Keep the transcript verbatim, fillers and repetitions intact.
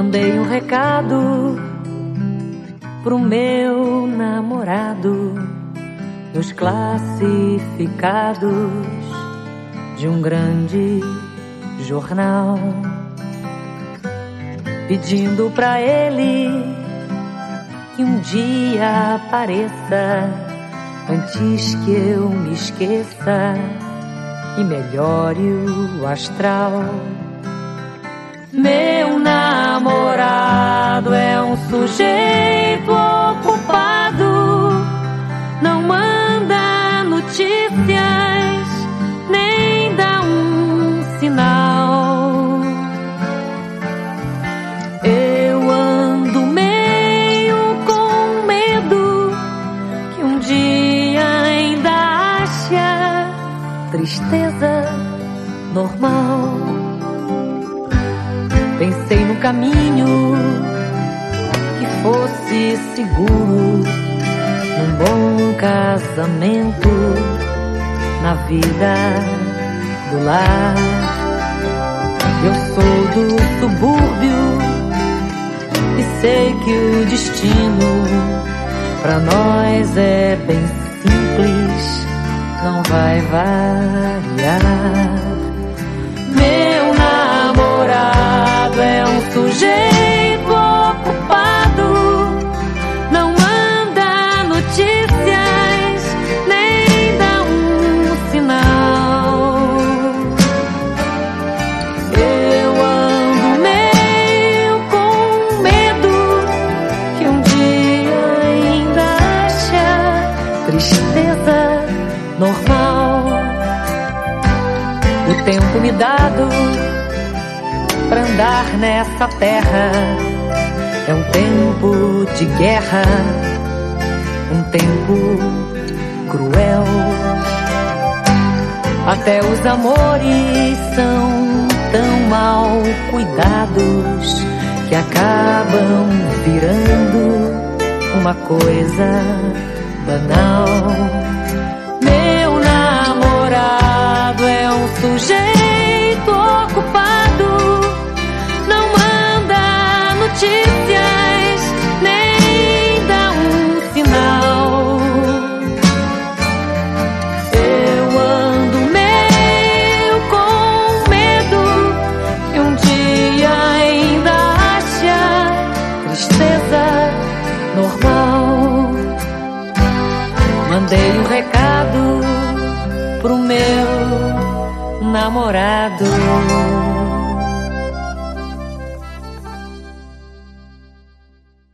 Mandei um recado pro meu namorado nos classificados de um grande jornal, pedindo pra ele que um dia apareça antes que eu me esqueça e melhore o astral. Meu namorado é um sujeito ocupado, não manda notícias, nem dá um sinal. Eu ando meio com medo que um dia ainda ache tristeza normal. Pensei no caminho que fosse seguro, num bom casamento, na vida do lar. Eu sou do subúrbio e sei que o destino pra nós é bem simples, não vai variar. Meu namorado é um sujeito ocupado, não manda notícias, nem dá um sinal. Eu ando meio com medo que um dia ainda ache tristeza normal. O tempo me dado pra andar nessa terra é um tempo de guerra, um tempo cruel. Até os amores são tão mal cuidados que acabam virando uma coisa banal. Meu namorado é um sujeito ocupado, não manda notícias, nem dá um sinal. Eu ando meio com medo que um dia ainda ache tristeza normal. Mandei um recado pro meu namorado.